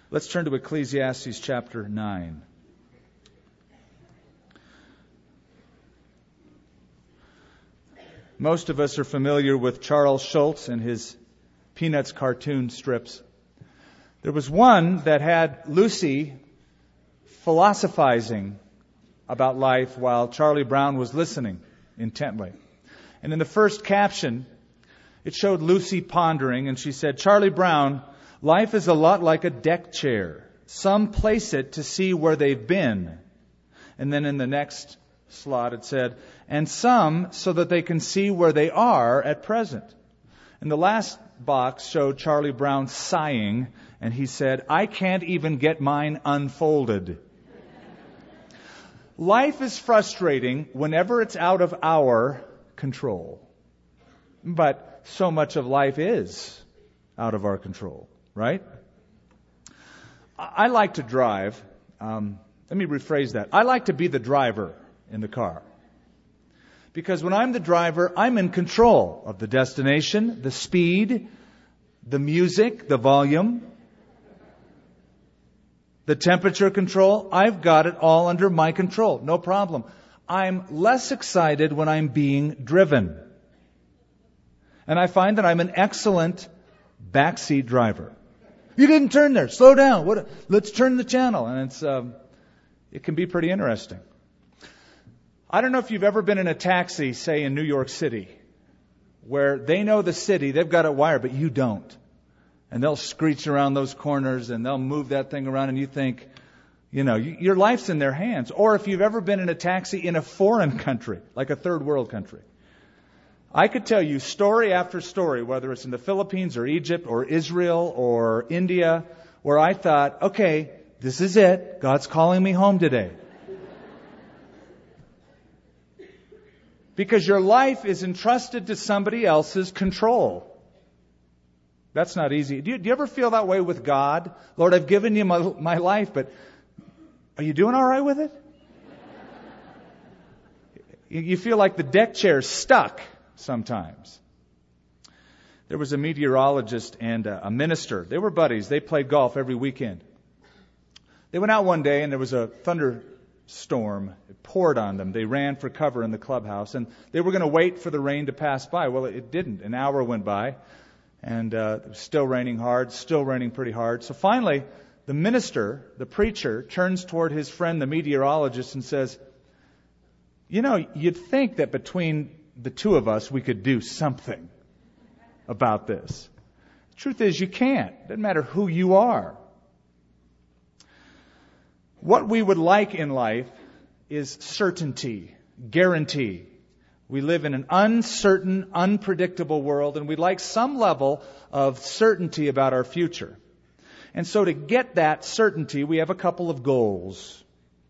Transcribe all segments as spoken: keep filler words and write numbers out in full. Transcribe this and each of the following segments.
Let's turn to Ecclesiastes chapter nine. Most of us are familiar with Charles Schulz and his Peanuts cartoon strips. There was one that had Lucy philosophizing about life while Charlie Brown was listening intently. And in the first caption, it showed Lucy pondering, and she said, "Charlie Brown, life is a lot like a deck chair. Some place it to see where they've been." And then in the next slot it said, "And some so that they can see where they are at present." And the last box showed Charlie Brown sighing, and he said, "I can't even get mine unfolded." Life is frustrating whenever it's out of our control. But so much of life is out of our control, right? I like to drive. Um, let me rephrase that. I like to be the driver in the car. Because when I'm the driver, I'm in control of the destination, the speed, the music, the volume, the temperature control. I've got it all under my control. No problem. I'm less excited when I'm being driven. And I find that I'm an excellent backseat driver. You didn't turn there. Slow down. What? Let's turn the channel. And it's um, it can be pretty interesting. I don't know if you've ever been in a taxi, say in New York City, where they know the city, they've got it wired, but you don't. And they'll screech around those corners and they'll move that thing around and you think, you know, your life's in their hands. Or if you've ever been in a taxi in a foreign country, like a third world country. I could tell you story after story, whether it's in the Philippines or Egypt or Israel or India, where I thought, okay, this is it. God's calling me home today. Because your life is entrusted to somebody else's control. That's not easy. Do you, do you ever feel that way with God? Lord, I've given you my, my life, but are you doing all right with it? You, you feel like the deck chair's stuck sometimes. There was a meteorologist and a, a minister. They were buddies. They played golf every weekend. They went out one day and there was a thunderstorm. It poured on them. They ran for cover in the clubhouse and they were going to wait for the rain to pass by. Well, it didn't. An hour went by. And uh, it was still raining hard, still raining pretty hard. So finally, the minister, the preacher, turns toward his friend, the meteorologist, and says, "You know, you'd think that between the two of us, we could do something about this. The truth is, you can't. It doesn't matter who you are. What we would like in life is certainty, guarantee. We live in an uncertain, unpredictable world, and we'd like some level of certainty about our future. And so to get that certainty, we have a couple of goals.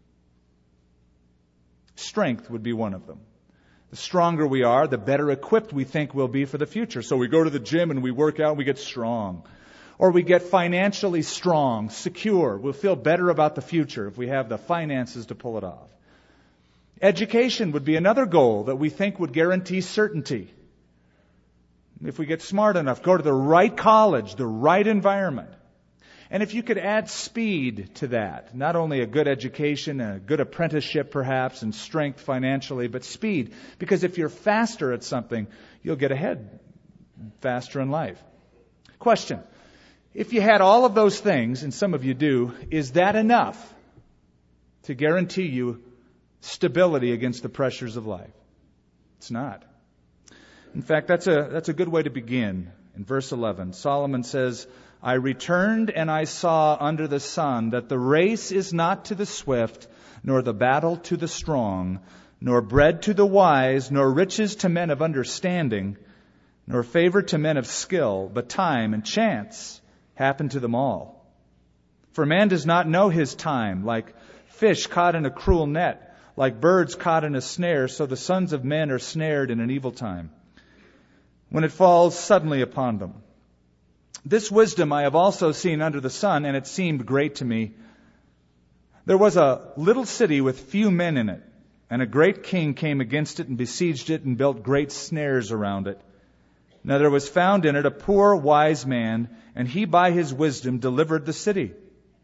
Strength would be one of them. The stronger we are, the better equipped we think we'll be for the future. So we go to the gym and we work out and we get strong. Or we get financially strong, secure. We'll feel better about the future if we have the finances to pull it off. Education would be another goal that we think would guarantee certainty. If we get smart enough, go to the right college, the right environment. And if you could add speed to that, not only a good education, a good apprenticeship perhaps, and strength financially, but speed. Because if you're faster at something, you'll get ahead faster in life. Question. If you had all of those things, and some of you do, is that enough to guarantee you stability against the pressures of life? It's not. In fact, that's a that's a good way to begin. In verse eleven, Solomon says, "I returned and I saw under the sun that the race is not to the swift, nor the battle to the strong, nor bread to the wise, nor riches to men of understanding, nor favor to men of skill, but time and chance happen to them all. For man does not know his time, like fish caught in a cruel net, like birds caught in a snare, so the sons of men are snared in an evil time, when it falls suddenly upon them. This wisdom I have also seen under the sun, and it seemed great to me. There was a little city with few men in it, and a great king came against it and besieged it and built great snares around it. Now there was found in it a poor wise man, and he by his wisdom delivered the city.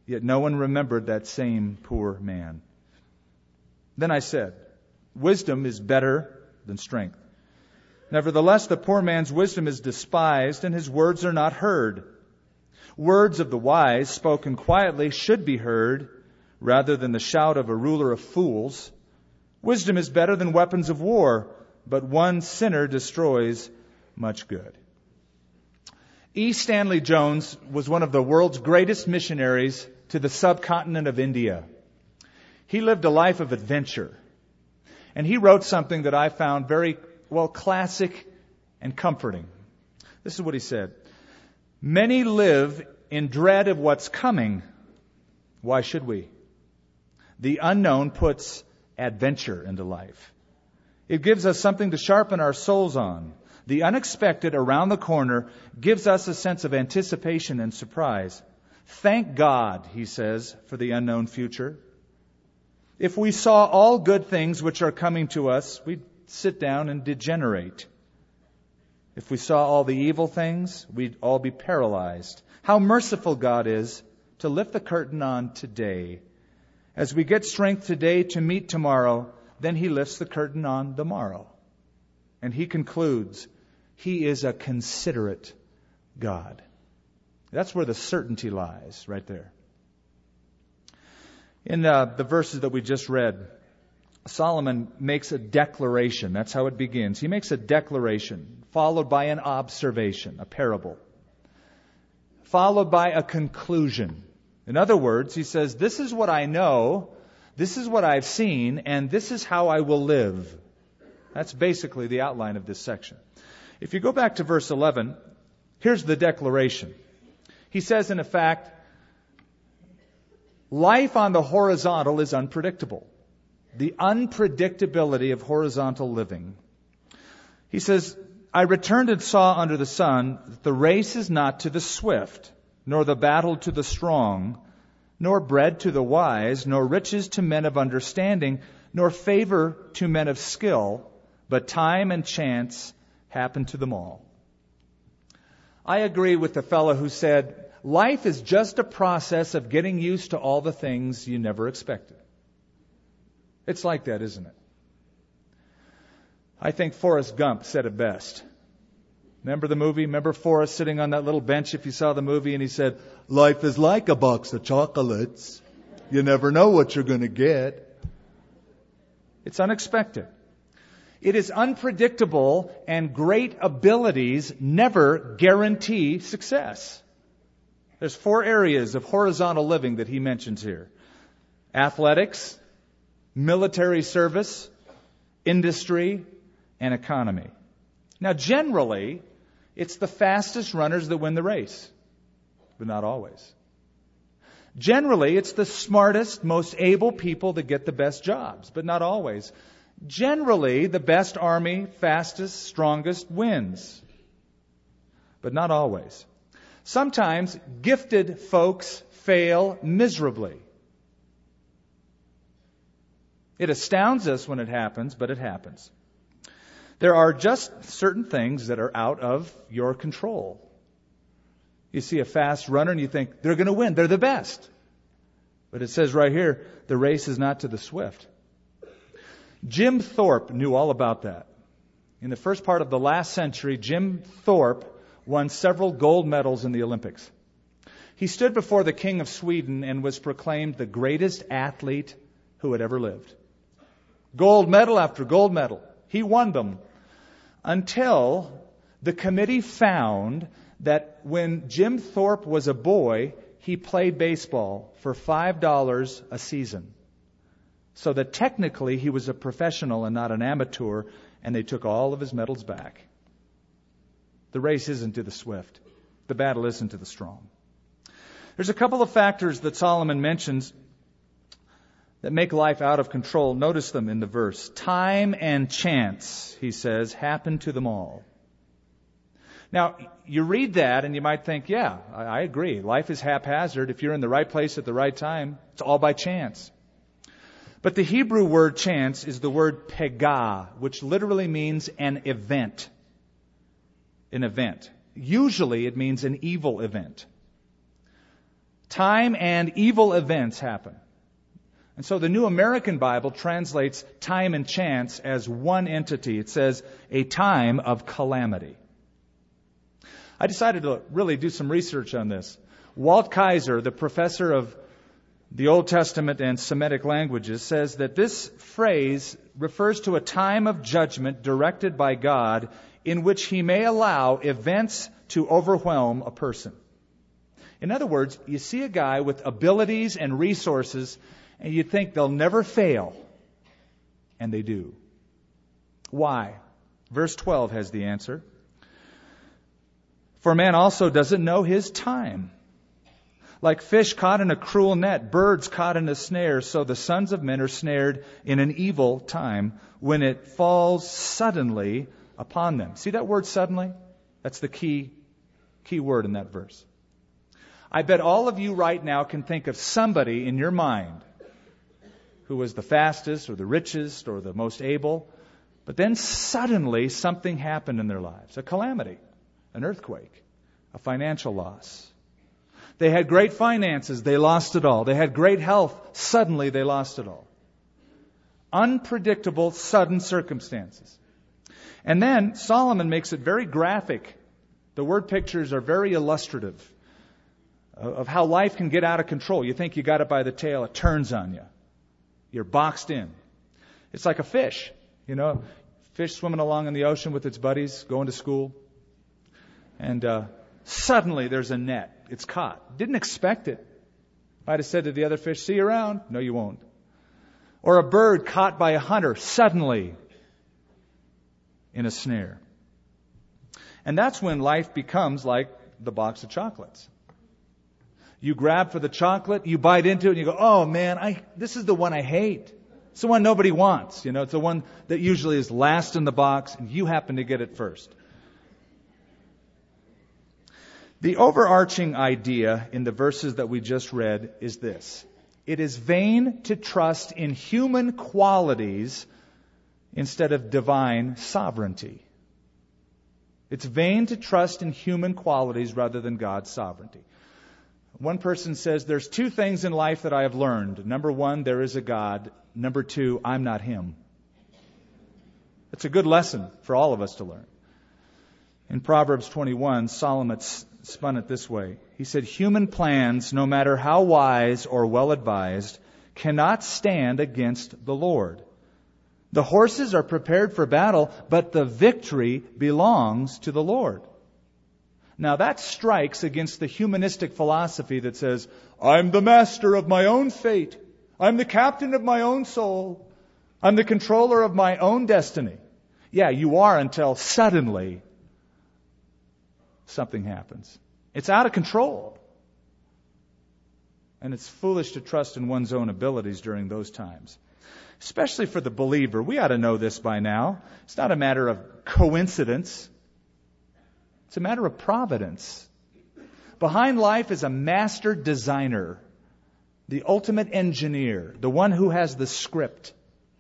Yet no one remembered that same poor man. Then I said, wisdom is better than strength. Nevertheless, the poor man's wisdom is despised, and his words are not heard. Words of the wise, spoken quietly, should be heard, rather than the shout of a ruler of fools. Wisdom is better than weapons of war, but one sinner destroys much good. E. Stanley Jones was one of the world's greatest missionaries to the subcontinent of India. He lived a life of adventure. And he wrote something that I found very, well, classic and comforting. This is what he said. Many live in dread of what's coming. Why should we? The unknown puts adventure into life. It gives us something to sharpen our souls on. The unexpected around the corner gives us a sense of anticipation and surprise. Thank God, he says, for the unknown future. If we saw all good things which are coming to us, we'd sit down and degenerate. If we saw all the evil things, we'd all be paralyzed. How merciful God is to lift the curtain on today. As we get strength today to meet tomorrow, then he lifts the curtain on the morrow. And he concludes, he is a considerate God. That's where the certainty lies, right there. In uh, the verses that we just read, Solomon makes a declaration. That's how it begins. He makes a declaration, followed by an observation, a parable, followed by a conclusion. In other words, he says, this is what I know, this is what I've seen, and this is how I will live. That's basically the outline of this section. If you go back to verse eleven, here's the declaration. He says, in effect, life on the horizontal is unpredictable. The unpredictability of horizontal living. He says, I returned and saw under the sun that the race is not to the swift, nor the battle to the strong, nor bread to the wise, nor riches to men of understanding, nor favor to men of skill, but time and chance happen to them all. I agree with the fellow who said, life is just a process of getting used to all the things you never expected. It's like that, isn't it? I think Forrest Gump said it best. Remember the movie? Remember Forrest sitting on that little bench if you saw the movie, and he said, life is like a box of chocolates. You never know what you're going to get. It's unexpected. It is unpredictable, and great abilities never guarantee success. There's four areas of horizontal living that he mentions here. Athletics, military service, industry, and economy. Now, generally, it's the fastest runners that win the race, but not always. Generally, it's the smartest, most able people that get the best jobs, but not always. Generally, the best army, fastest, strongest wins, but not always. Sometimes gifted folks fail miserably. It astounds us when it happens, but it happens. There are just certain things that are out of your control. You see a fast runner and you think, they're going to win. They're the best. But it says right here, the race is not to the swift. Jim Thorpe knew all about that. In the first part of the last century, Jim Thorpe won several gold medals in the Olympics. He stood before the King of Sweden and was proclaimed the greatest athlete who had ever lived. Gold medal after gold medal. He won them until the committee found that when Jim Thorpe was a boy, he played baseball for five dollars a season. So that technically he was a professional and not an amateur, and they took all of his medals back. The race isn't to the swift. The battle isn't to the strong. There's a couple of factors that Solomon mentions that make life out of control. Notice them in the verse. Time and chance, he says, happen to them all. Now, you read that and you might think, yeah, I, I agree. Life is haphazard. If you're in the right place at the right time, it's all by chance. But the Hebrew word chance is the word pegah, which literally means an event. An event. Usually it means an evil event. Time and evil events happen. And so the New American Bible translates time and chance as one entity. It says, a time of calamity. I decided to really do some research on this. Walt Kaiser, the professor of the Old Testament and Semitic languages, says that this phrase refers to a time of judgment directed by God in which He may allow events to overwhelm a person. In other words, you see a guy with abilities and resources, and you think they'll never fail. And they do. Why? Verse twelve has the answer. For man also doesn't know his time. Like fish caught in a cruel net, birds caught in a snare, so the sons of men are snared in an evil time when it falls suddenly upon them. See that word suddenly? That's the key, key word in that verse. I bet all of you right now can think of somebody in your mind who was the fastest or the richest or the most able, but then suddenly something happened in their lives. A calamity, an earthquake, a financial loss. They had great finances, they lost it all. They had great health, suddenly they lost it all. Unpredictable, sudden circumstances. And then Solomon makes it very graphic. The word pictures are very illustrative of how life can get out of control. You think you got it by the tail, it turns on you. You're boxed in. It's like a fish, you know, fish swimming along in the ocean with its buddies, going to school. And uh, suddenly there's a net. It's caught. Didn't expect it. Might have said to the other fish, see you around. No, you won't. Or a bird caught by a hunter, suddenly in a snare. And that's when life becomes like the box of chocolates. You grab for the chocolate, you bite into it, and you go, oh man, I this is the one I hate. It's the one nobody wants. You know, it's the one that usually is last in the box, and you happen to get it first. The overarching idea in the verses that we just read is this. It is vain to trust in human qualities instead of divine sovereignty. It's vain to trust in human qualities rather than God's sovereignty. One person says, there's two things in life that I have learned. Number one, there is a God. Number two, I'm not Him. It's a good lesson for all of us to learn. In Proverbs twenty-one, Solomon spun it this way. He said, human plans, no matter how wise or well advised, cannot stand against the Lord. The horses are prepared for battle, but the victory belongs to the Lord. Now that strikes against the humanistic philosophy that says, I'm the master of my own fate. I'm the captain of my own soul. I'm the controller of my own destiny. Yeah, you are until suddenly something happens. It's out of control. And it's foolish to trust in one's own abilities during those times. Especially for the believer. We ought to know this by now. It's not a matter of coincidence. It's a matter of providence. Behind life is a master designer, the ultimate engineer, the one who has the script.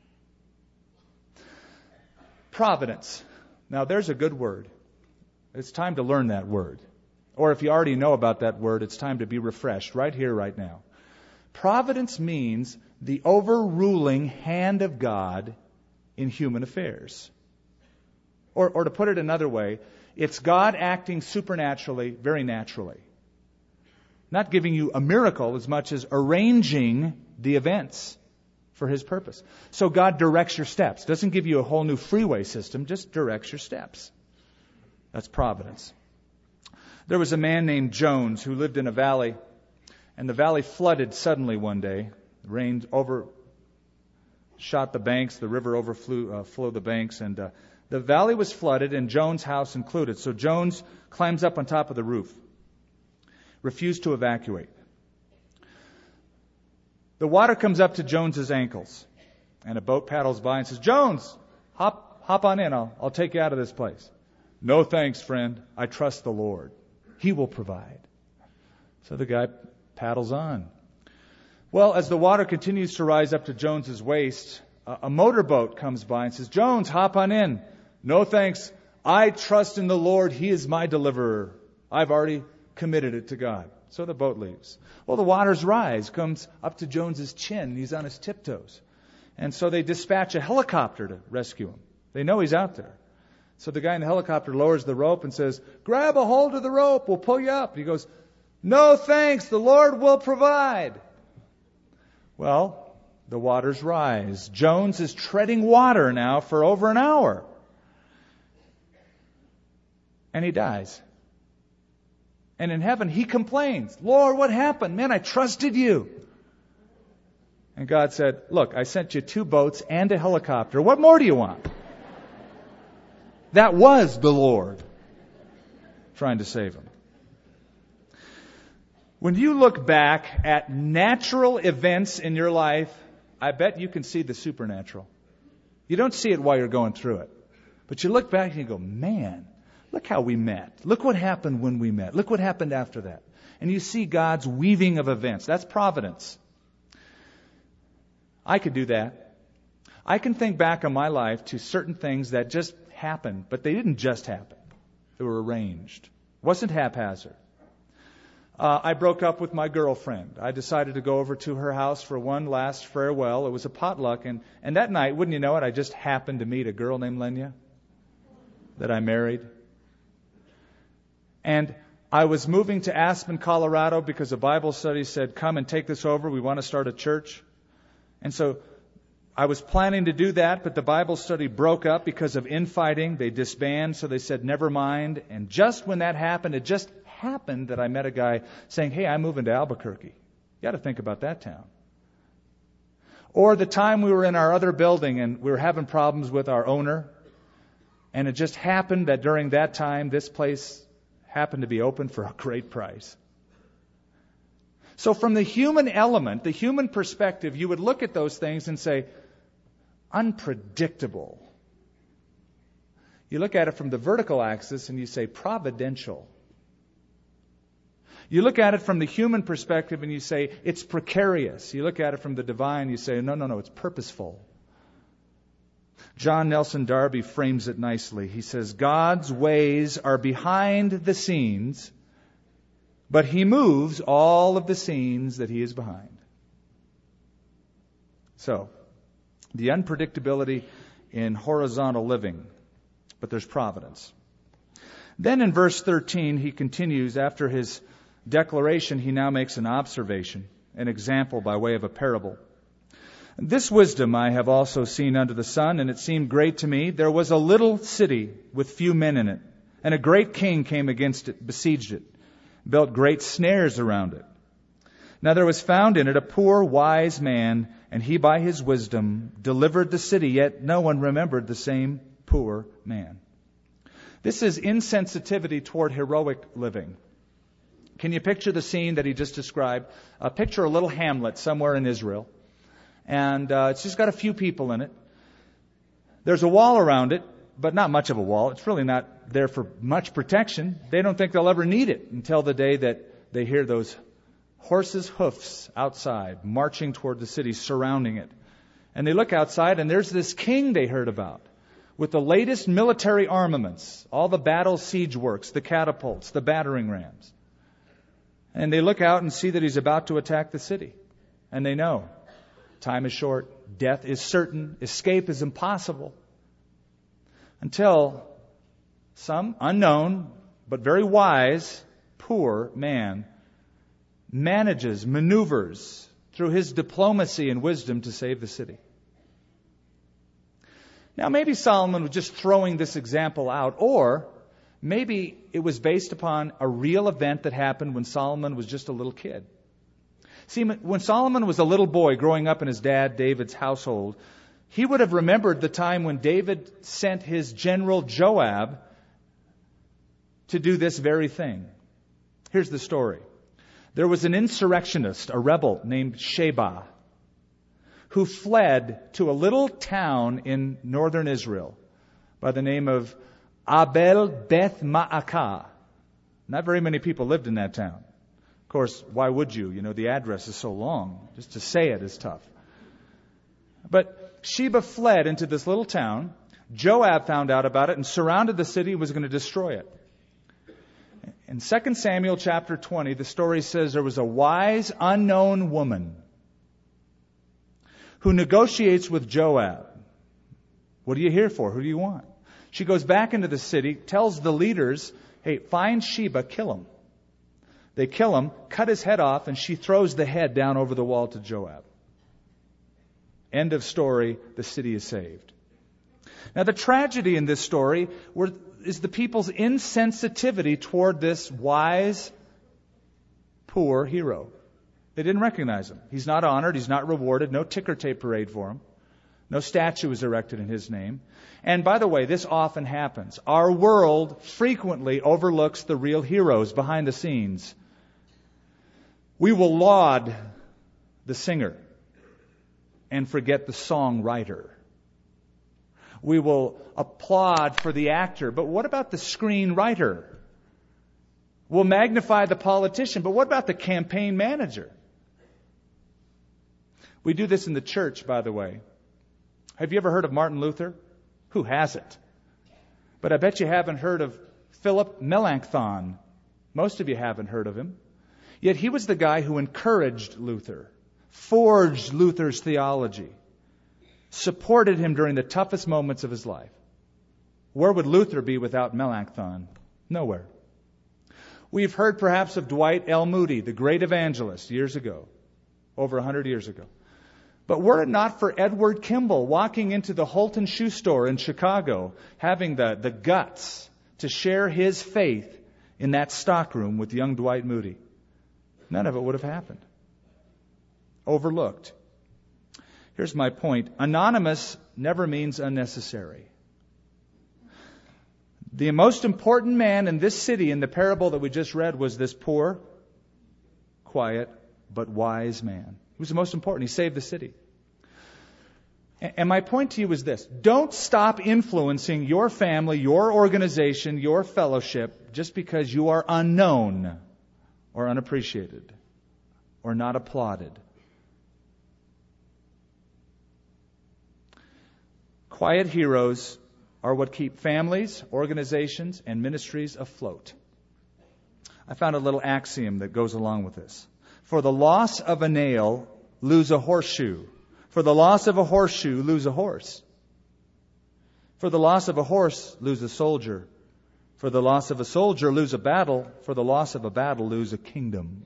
Providence. Now there's a good word. It's time to learn that word. Or if you already know about that word, it's time to be refreshed right here, right now. Providence means the overruling hand of God in human affairs. Or, or to put it another way, it's God acting supernaturally, very naturally. Not giving you a miracle as much as arranging the events for His purpose. So God directs your steps. Doesn't give you a whole new freeway system, just directs your steps. That's providence. There was a man named Jones who lived in a valley, and the valley flooded suddenly one day. The rain overshot the banks, the river overflew uh, flowed the banks, and uh, the valley was flooded, and Jones' house included. So Jones climbs up on top of the roof, refused to evacuate. The water comes up to Jones's ankles, and a boat paddles by and says, Jones, hop hop on in, I'll, I'll take you out of this place. No thanks, friend. I trust the Lord. He will provide. So the guy paddles on. Well, as the water continues to rise up to Jones's waist, a, a motorboat comes by and says, Jones, hop on in. No thanks. I trust in the Lord. He is my deliverer. I've already committed it to God. So the boat leaves. Well, the waters rise, comes up to Jones's chin. He's on his tiptoes. And so they dispatch a helicopter to rescue him. They know he's out there. So the guy in the helicopter lowers the rope and says, grab a hold of the rope, we'll pull you up. He goes, no thanks, the Lord will provide. Well, the waters rise. Jones is treading water now for over an hour. And he dies. And in heaven, he complains, Lord, what happened? Man, I trusted you. And God said, look, I sent you two boats and a helicopter. What more do you want? That was the Lord trying to save him. When you look back at natural events in your life, I bet you can see the supernatural. You don't see it while you're going through it. But you look back and you go, man, look how we met. Look what happened when we met. Look what happened after that. And you see God's weaving of events. That's providence. I could do that. I can think back on my life to certain things that just happened, but they didn't just happen. They were arranged. It wasn't haphazard. Uh, I broke up with my girlfriend. I decided to go over to her house for one last farewell. It was a potluck, and, and that night, wouldn't you know it, I just happened to meet a girl named Lenya that I married. And I was moving to Aspen, Colorado, because a Bible study said, come and take this over. We want to start a church. And so I was planning to do that, but the Bible study broke up because of infighting. They disbanded, so they said, never mind. And just when that happened, it just happened that I met a guy saying, hey, I'm moving to Albuquerque. You got to think about that town. Or the time we were in our other building and we were having problems with our owner, and it just happened that during that time, this place happened to be open for a great price. So from the human element, the human perspective, you would look at those things and say, unpredictable. You look at it from the vertical axis and you say, providential. You look at it from the human perspective and you say, it's precarious. You look at it from the divine and you say, no, no, no, it's purposeful. John Nelson Darby frames it nicely. He says, God's ways are behind the scenes, but He moves all of the scenes that He is behind. So, the unpredictability in horizontal living, but there's providence. Then in verse thirteen, he continues, after his declaration, he now makes an observation, an example by way of a parable. This wisdom I have also seen under the sun, and it seemed great to me. There was a little city with few men in it, and a great king came against it, besieged it, built great snares around it. Now there was found in it a poor, wise man, and he by his wisdom delivered the city, yet no one remembered the same poor man. This is insensitivity toward heroic living. Can you picture the scene that he just described? Uh, picture a little hamlet somewhere in Israel. And uh, it's just got a few people in it. There's a wall around it, but not much of a wall. It's really not there for much protection. They don't think they'll ever need it until the day that they hear those horses' hoofs outside, marching toward the city, surrounding it. And they look outside, and there's this king they heard about, with the latest military armaments, all the battle siege works, the catapults, the battering rams. And they look out and see that he's about to attack the city. And they know time is short, death is certain, escape is impossible. Until some unknown, but very wise, poor man manages, maneuvers through his diplomacy and wisdom to save the city. Now, maybe Solomon was just throwing this example out, or maybe it was based upon a real event that happened when Solomon was just a little kid. See, when Solomon was a little boy growing up in his dad David's household, he would have remembered the time when David sent his general Joab to do this very thing. Here's the story. There was an insurrectionist, a rebel named Sheba, who fled to a little town in northern Israel by the name of Abel Beth Ma'akah. Not very many people lived in that town. Of course, why would you? You know, the address is so long. Just to say it is tough. But Sheba fled into this little town. Joab found out about it and surrounded the city and was going to destroy it. In Second Samuel chapter twenty, the story says there was a wise, unknown woman who negotiates with Joab. What are you here for? Who do you want? She goes back into the city, tells the leaders, hey, find Sheba, kill him. They kill him, cut his head off, and she throws the head down over the wall to Joab. End of story. The city is saved. Now, the tragedy in this story were, is the people's insensitivity toward this wise, poor hero. They didn't recognize him. He's not honored. He's not rewarded. No ticker tape parade for him. No statue is erected in his name. And by the way, this often happens. Our world frequently overlooks the real heroes behind the scenes. We will laud the singer and forget the songwriter. We will applaud for the actor, but what about the screenwriter? We'll magnify the politician, but what about the campaign manager? We do this in the church, by the way. Have you ever heard of Martin Luther? Who hasn't? But I bet you haven't heard of Philip Melanchthon. Most of you haven't heard of him. Yet he was the guy who encouraged Luther, forged Luther's theology, supported him during the toughest moments of his life. Where would Luther be without Melanchthon? Nowhere. We've heard perhaps of Dwight L. Moody, the great evangelist, years ago, over a hundred years ago. But were it not for Edward Kimball walking into the Holton shoe store in Chicago, having the, the guts to share his faith in that stockroom with young Dwight Moody, none of it would have happened. Overlooked. Here's my point. Anonymous never means unnecessary. The most important man in this city in the parable that we just read was this poor, quiet, but wise man. He was the most important. He saved the city. And my point to you is this. Don't stop influencing your family, your organization, your fellowship just because you are unknown or unappreciated or not applauded. Quiet heroes are what keep families, organizations, and ministries afloat. I found a little axiom that goes along with this. For the loss of a nail, lose a horseshoe. For the loss of a horseshoe, lose a horse. For the loss of a horse, lose a soldier. For the loss of a soldier, lose a battle. For the loss of a battle, lose a kingdom.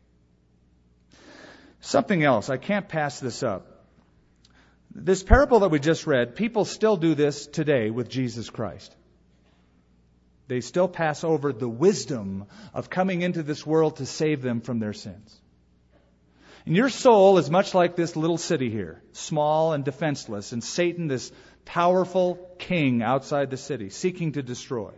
Something else, I can't pass this up. This parable that we just read, people still do this today with Jesus Christ. They still pass over the wisdom of coming into this world to save them from their sins. And your soul is much like this little city here, small and defenseless, and Satan, this powerful king outside the city, seeking to destroy.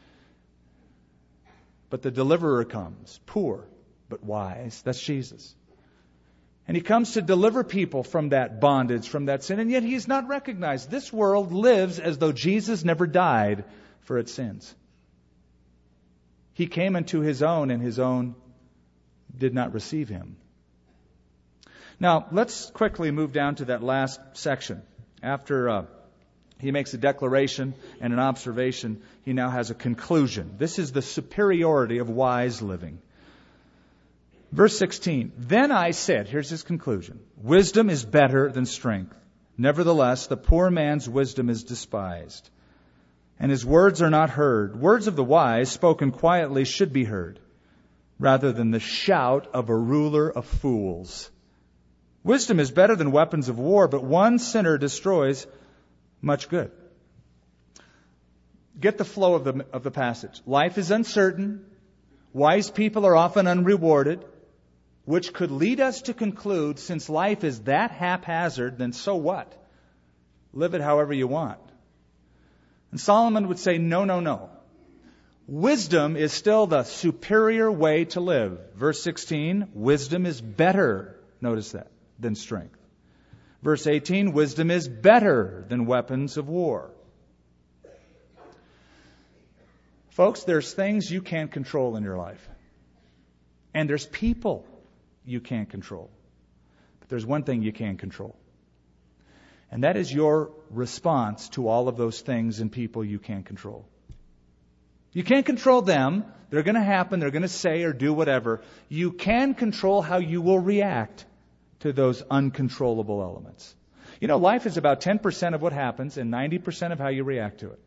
But the deliverer comes, poor but wise. That's Jesus. And he comes to deliver people from that bondage, from that sin, and yet he's not recognized. This world lives as though Jesus never died for its sins. He came into his own, and his own did not receive him. Now, let's quickly move down to that last section. After uh, he makes a declaration and an observation, he now has a conclusion. This is the superiority of wise living. Verse sixteen, then I said, here's his conclusion, wisdom is better than strength. Nevertheless, the poor man's wisdom is despised, and his words are not heard. Words of the wise, spoken quietly, should be heard, rather than the shout of a ruler of fools. Wisdom is better than weapons of war, but one sinner destroys much good. Get the flow of the, of the passage. Life is uncertain. Wise people are often unrewarded, which could lead us to conclude, since life is that haphazard, then so what? Live it however you want. And Solomon would say, no, no, no. Wisdom is still the superior way to live. Verse sixteen, wisdom is better, notice that, than strength. Verse eighteen, wisdom is better than weapons of war. Folks, there's things you can't control in your life. And there's people you can't control. But there's one thing you can control. And that is your response to all of those things and people you can't control. You can't control them. They're going to happen. They're going to say or do whatever. You can control how you will react to those uncontrollable elements. You know, life is about ten percent of what happens and ninety percent of how you react to it.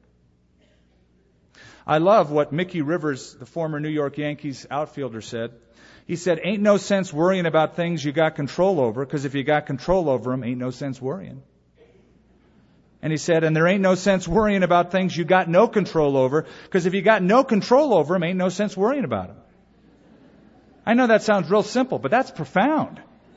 I love what Mickey Rivers, the former New York Yankees outfielder, said. He said, ain't no sense worrying about things you got control over, because if you got control over them, ain't no sense worrying. And he said, and there ain't no sense worrying about things you got no control over, because if you got no control over them, ain't no sense worrying about them. I know that sounds real simple, but that's profound.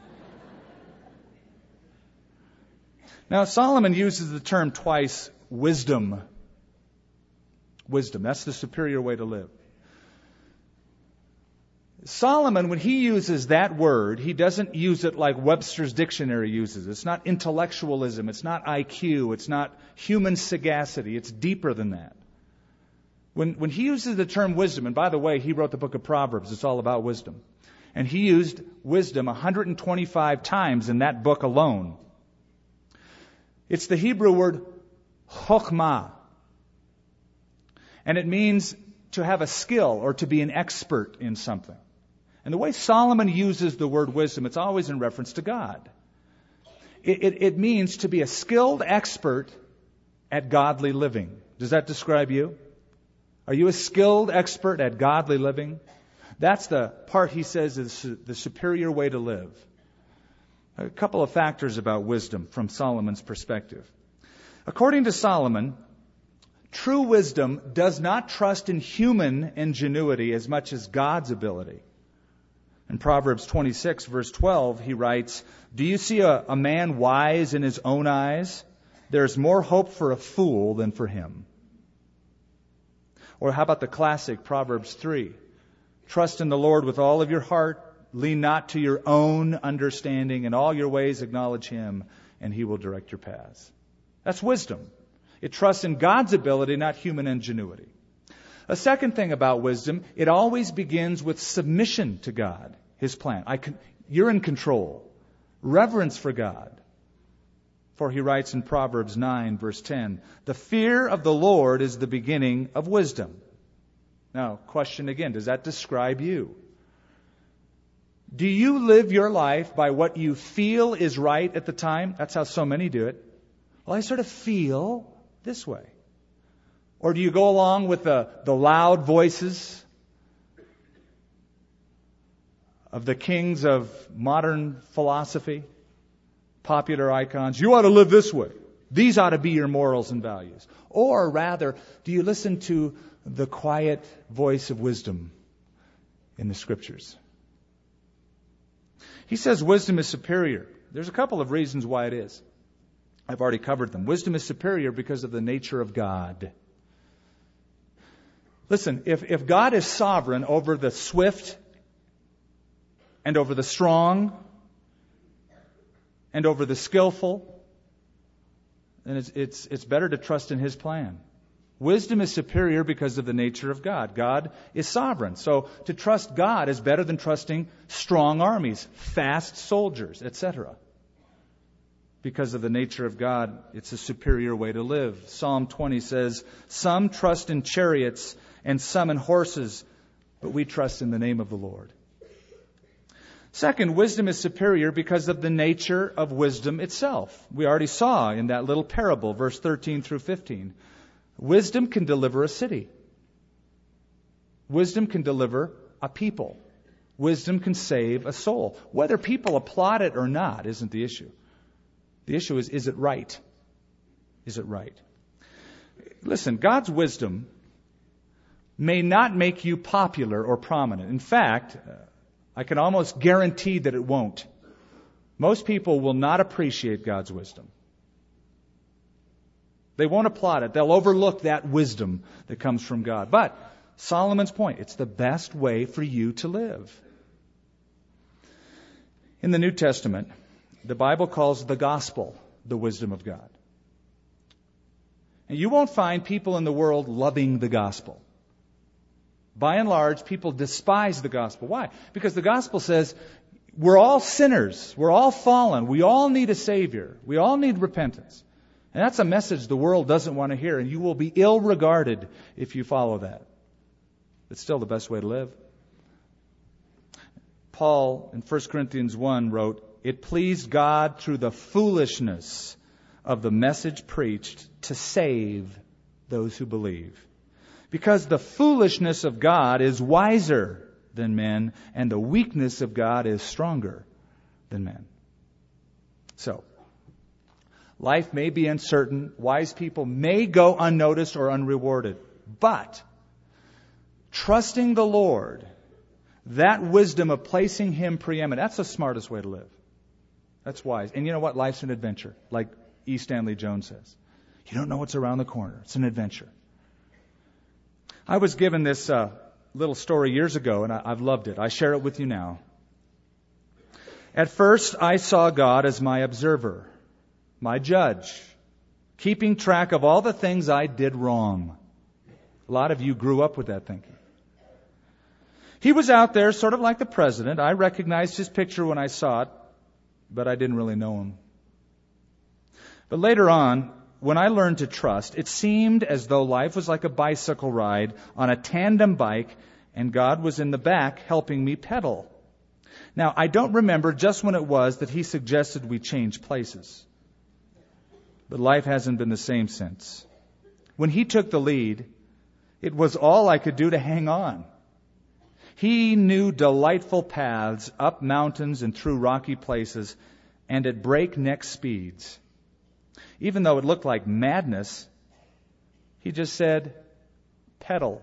Now, Solomon uses the term twice, wisdom. Wisdom, that's the superior way to live. Solomon, when he uses that word, he doesn't use it like Webster's dictionary uses it. It's not intellectualism, it's not I Q, it's not human sagacity, it's deeper than that. When, when he uses the term wisdom, and by the way, he wrote the book of Proverbs, it's all about wisdom. And he used wisdom one hundred twenty-five times in that book alone. It's the Hebrew word chokhmah. And it means to have a skill or to be an expert in something. And the way Solomon uses the word wisdom, it's always in reference to God. It, it, it means to be a skilled expert at godly living. Does that describe you? Are you a skilled expert at godly living? That's the part he says is the superior way to live. A couple of factors about wisdom from Solomon's perspective. According to Solomon, true wisdom does not trust in human ingenuity as much as God's ability. In Proverbs twenty-six, verse twelve, he writes, do you see a, a man wise in his own eyes? There is more hope for a fool than for him. Or how about the classic Proverbs three? Trust in the Lord with all of your heart. Lean not to your own understanding. In all your ways acknowledge Him, and He will direct your paths. That's wisdom. It trusts in God's ability, not human ingenuity. A second thing about wisdom, it always begins with submission to God, His plan. I can, you're in control. Reverence for God. For he writes in Proverbs nine, verse ten, the fear of the Lord is the beginning of wisdom. Now, question again, does that describe you? Do you live your life by what you feel is right at the time? That's how so many do it. Well, I sort of feel this way. Or do you go along with the, the loud voices of the kings of modern philosophy, popular icons? You ought to live this way. These ought to be your morals and values. Or rather, do you listen to the quiet voice of wisdom in the Scriptures? He says wisdom is superior. There's a couple of reasons why it is. I've already covered them. Wisdom is superior because of the nature of God. Listen, if, if God is sovereign over the swift and over the strong and over the skillful, then it's, it's, it's better to trust in His plan. Wisdom is superior because of the nature of God. God is sovereign. So to trust God is better than trusting strong armies, fast soldiers, et cetera. Because of the nature of God, it's a superior way to live. Psalm twenty says, some trust in chariots and some in horses, but we trust in the name of the Lord. Second, wisdom is superior because of the nature of wisdom itself. We already saw in that little parable, verse thirteen through fifteen. Wisdom can deliver a city. Wisdom can deliver a people. Wisdom can save a soul. Whether people applaud it or not isn't the issue. The issue is, is it right? Is it right? Listen, God's wisdom may not make you popular or prominent. In fact, I can almost guarantee that it won't. Most people will not appreciate God's wisdom. They won't applaud it. They'll overlook that wisdom that comes from God. But Solomon's point, it's the best way for you to live. In the New Testament, the Bible calls the gospel the wisdom of God. And you won't find people in the world loving the gospel. By and large, people despise the gospel. Why? Because the gospel says we're all sinners. We're all fallen. We all need a Savior. We all need repentance. And that's a message the world doesn't want to hear, and you will be ill regarded if you follow that. It's still the best way to live. Paul in First Corinthians one wrote, "It pleased God through the foolishness of the message preached to save those who believe. Because the foolishness of God is wiser than men, and the weakness of God is stronger than men." So, life may be uncertain. Wise people may go unnoticed or unrewarded. But, trusting the Lord, that wisdom of placing Him preeminent, that's the smartest way to live. That's wise. And you know what? Life's an adventure, like E. Stanley Jones says. You don't know what's around the corner. It's an adventure. I was given this uh, little story years ago, and I, I've loved it. I share it with you now. At first, I saw God as my observer, my judge, keeping track of all the things I did wrong. A lot of you grew up with that thinking. He was out there sort of like the president. I recognized his picture when I saw it, but I didn't really know him. But later on, when I learned to trust, it seemed as though life was like a bicycle ride on a tandem bike, and God was in the back helping me pedal. Now, I don't remember just when it was that He suggested we change places. But life hasn't been the same since. When He took the lead, it was all I could do to hang on. He knew delightful paths up mountains and through rocky places and at breakneck speeds. Even though it looked like madness, He just said, pedal.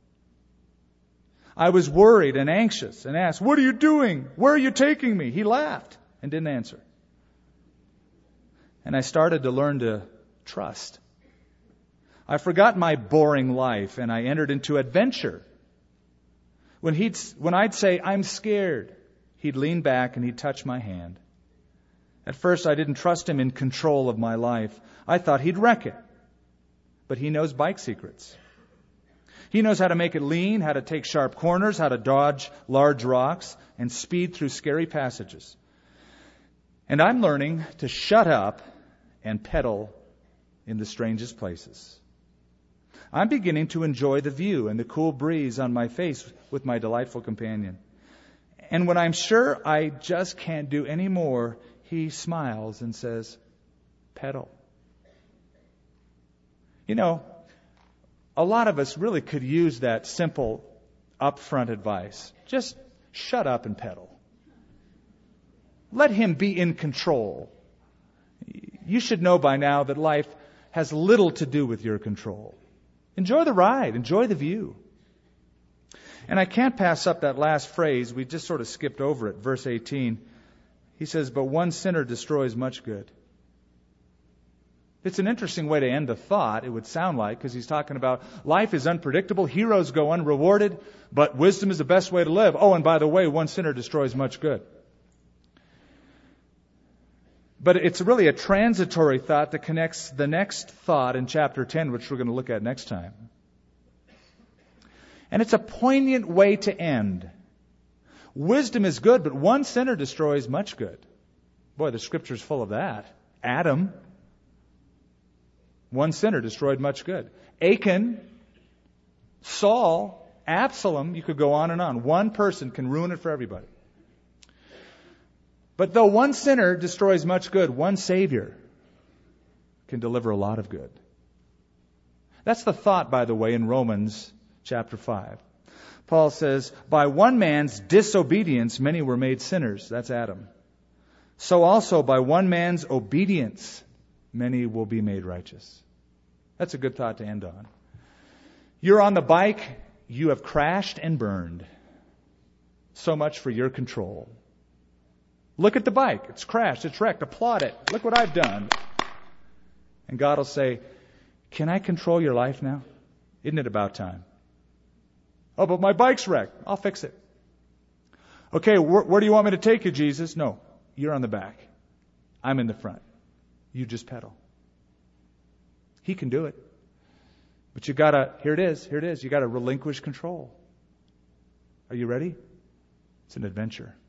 I was worried and anxious and asked, "What are you doing? Where are you taking me?" He laughed and didn't answer. And I started to learn to trust. I forgot my boring life and I entered into adventure. When he'd, when I'd say, "I'm scared," He'd lean back and He'd touch my hand. At first, I didn't trust Him in control of my life. I thought He'd wreck it. But He knows bike secrets. He knows how to make it lean, how to take sharp corners, how to dodge large rocks, and speed through scary passages. And I'm learning to shut up and pedal in the strangest places. I'm beginning to enjoy the view and the cool breeze on my face with my delightful companion. And when I'm sure I just can't do any more, He smiles and says, pedal. You know, a lot of us really could use that simple, upfront advice. Just shut up and pedal. Let Him be in control. You should know by now that life has little to do with your control. Enjoy the ride. Enjoy the view. And I can't pass up that last phrase. We just sort of skipped over it. Verse eighteen. He says, "But one sinner destroys much good." It's an interesting way to end the thought, it would sound like, because he's talking about life is unpredictable, heroes go unrewarded, but wisdom is the best way to live. Oh, and by the way, one sinner destroys much good. But it's really a transitory thought that connects the next thought in chapter ten, which we're going to look at next time. And it's a poignant way to end. Wisdom is good, but one sinner destroys much good. Boy, the Scripture's full of that. Adam, one sinner destroyed much good. Achan, Saul, Absalom, you could go on and on. One person can ruin it for everybody. But though one sinner destroys much good, one Savior can deliver a lot of good. That's the thought, by the way, in Romans chapter five. Paul says, "By one man's disobedience, many were made sinners." That's Adam. "So also by one man's obedience, many will be made righteous." That's a good thought to end on. You're on the bike, you have crashed and burned. So much for your control. Look at the bike. It's crashed. It's wrecked. Applaud it. Look what I've done. And God will say, "Can I control your life now? Isn't it about time?" "Oh, but my bike's wrecked." "I'll fix it." "Okay, wh- where do you want me to take you, Jesus?" "No, you're on the back. I'm in the front. You just pedal." He can do it. But you gotta, here it is, here it is. You gotta relinquish control. Are you ready? It's an adventure.